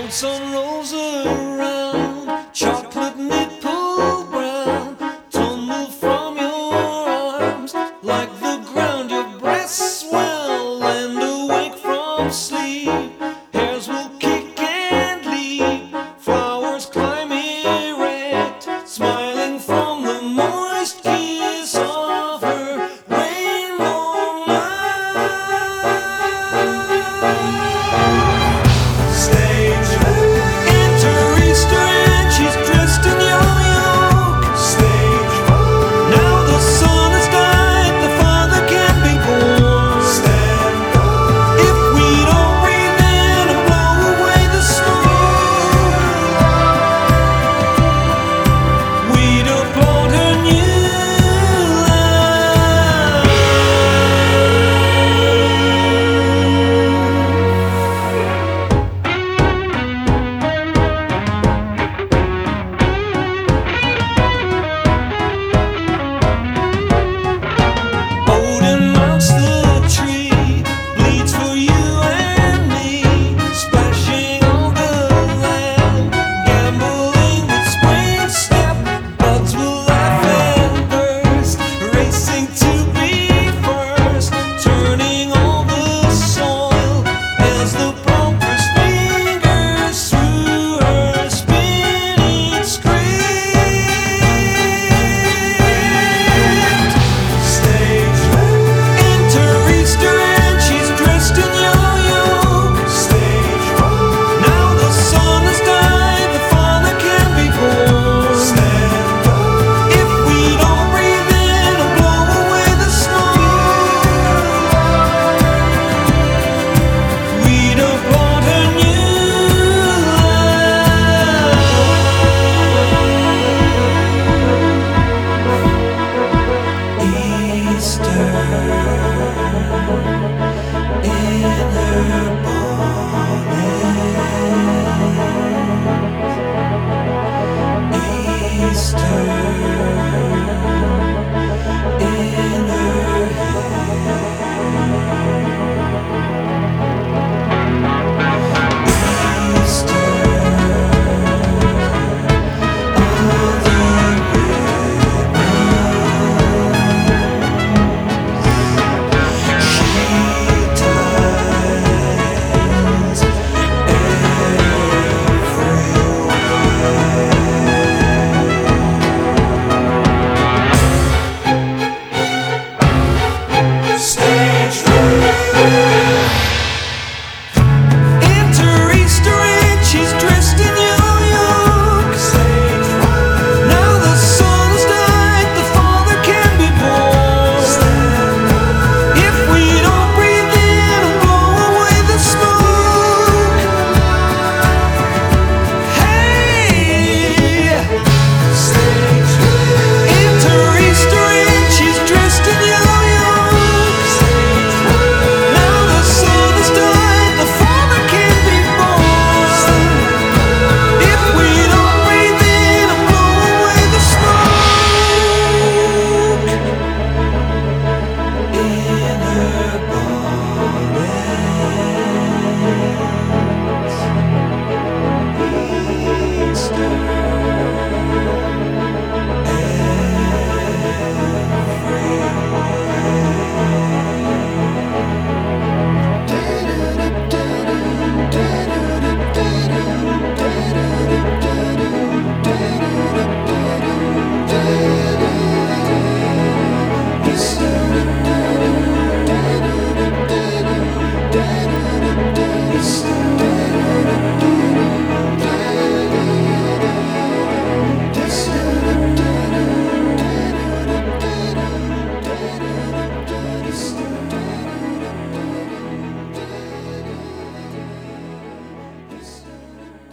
sun rolls around, chocolate nipple brown, tumble from your arms like the ground. Your breasts swell and awake from sleep. Hairs will kick and leap, flowers climb erect, smiling from the moist kiss of her rainbow mouth. Stage left, enter Easter and she's dressed in yo-yo. Stage right, now the sun has died, the father can't be born. Stand up, if we don't breathe in and blow away the smoke, we'd applaud her new Odin mounts the tree, bleeds for you and me, splashing on the land, gambling with spring step. Buds will laugh and burst, racing to be first, turning all the soil as the prompter's fingers through her spinning script. Stage left, enter Easter and she's dressed in yo-yo. Stage right, now the sun has died, the father can't be born. Stand up, if we don't breathe in and blow away the smoke, we'd applaud her new life. Easter.